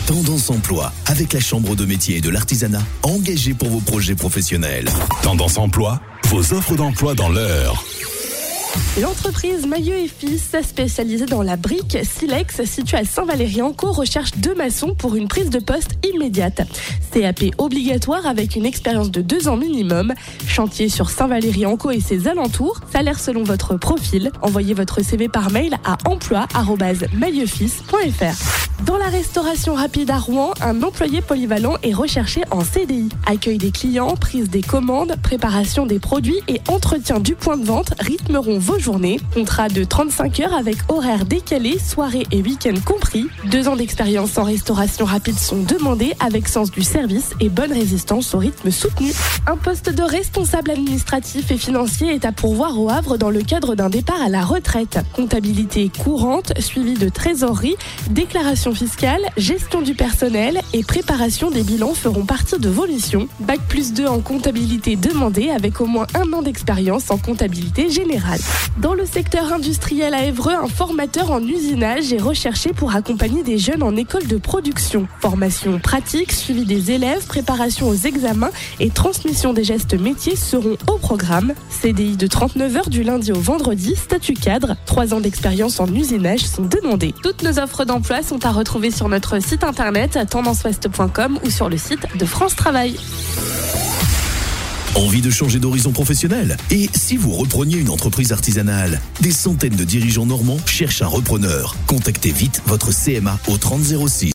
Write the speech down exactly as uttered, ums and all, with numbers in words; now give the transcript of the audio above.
Tendance Emploi, avec la Chambre de métier et de l'artisanat, engagée pour vos projets professionnels. Tendance Emploi, vos offres d'emploi dans l'heure. L'entreprise Mailleux et Fils, spécialisée dans la brique Silex, située à Saint-Valery-en-Caux, recherche deux maçons pour une prise de poste immédiate. C A P obligatoire avec une expérience de deux ans minimum. Chantier sur Saint-Valery-en-Caux et ses alentours. Salaire selon votre profil. Envoyez votre C V par mail à emploi arobase mailleufils point f r. Dans la restauration rapide à Rouen, un employé polyvalent est recherché en C D I. Accueil des clients, prise des commandes, préparation des produits et entretien du point de vente rythmeront vos journées. Contrat de trente-cinq heures avec horaires décalés, soirées et week-ends compris. Deux ans d'expérience en restauration rapide sont demandés avec sens du service et bonne résistance au rythme soutenu. Un poste de responsable administratif et financier est à pourvoir au Havre dans le cadre d'un départ à la retraite. Comptabilité courante, suivi de trésorerie, déclaration fiscale, gestion du personnel et préparation des bilans feront partie de vos missions. Bac plus deux en comptabilité demandé avec au moins un an d'expérience en comptabilité générale. Dans le secteur industriel à Évreux, un formateur en usinage est recherché pour accompagner des jeunes en école de production. Formation pratique, suivi des élèves, préparation aux examens et transmission des gestes métiers seront au programme. C D I de trente-neuf heures du lundi au vendredi, statut cadre. Trois ans d'expérience en usinage sont demandés. Toutes nos offres d'emploi sont à retrouver sur notre site internet tendance ouest point com ou sur le site de France Travail. Envie de changer d'horizon professionnel? Et si vous repreniez une entreprise artisanale? Des centaines de dirigeants normands cherchent un repreneur. Contactez vite votre C M A au trente zéro six.